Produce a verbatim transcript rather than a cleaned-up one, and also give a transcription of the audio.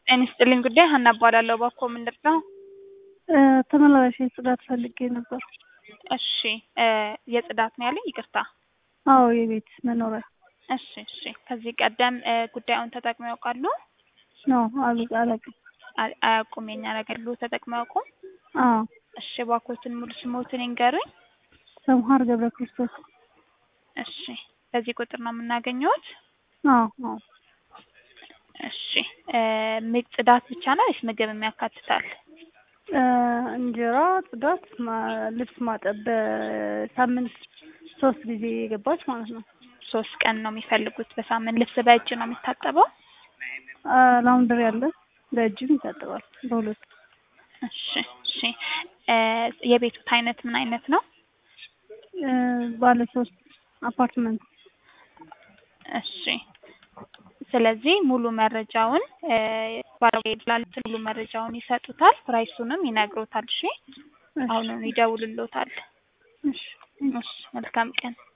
እንስጥልኝ ጉዳይ ሀና እባላለሁ። ባኮ ምንድነው? ተመላላሽ የጽዳት ፈልጌ ነበር። እሺ የጽዳት ነው ያለኝ? ይቅርታ። አዎ የቤት መኖሪያ። እሺ እሺ። ከዚህ ቀደም ጉዳዩን ተጠቅመው ያውቃሉ? ነው አሉ አላውቅም። አያውቁም። የኛ ነገር ሁሉ ተጠቅመው ያውቁም? አዎ። እሺ ባኮትን ሙሉ ስሞትን ይንገሩኝ። ሰምሃር ገብረ ክርስቶስ። እሺ በዚህ ቁጥር ነው የምናገኘውት? አዎ አዎ። እሺ ምግብ ጽዳት ብቻ ነው ወይስ ምግብ የሚያካትታል? እንጀራ፣ ጽዳት፣ ልብስ ማጠብ በሳምንት ሶስት ጊዜ የገባች ማለት ነው። ሶስት ቀን ነው የሚፈልጉት በሳምንት። ልብስ በእጅ ነው የሚታጠበው? ላውንደሪ አለ፣ በእጅም ይታጠባል በሁለት። እሺ እሺ። የቤቱት አይነት ምን አይነት ነው? ባለ ሶስት አፓርትመንት። እሺ ስለዚህ ሙሉ መረጃውን ባለቤትላል ሙሉ መረጃውን ይሰጡታል፣ ፕራይሱንም ይነግሮታል። እሺ አሁን ይደውልልዎታል። እሺ እሺ መልካም ቀን።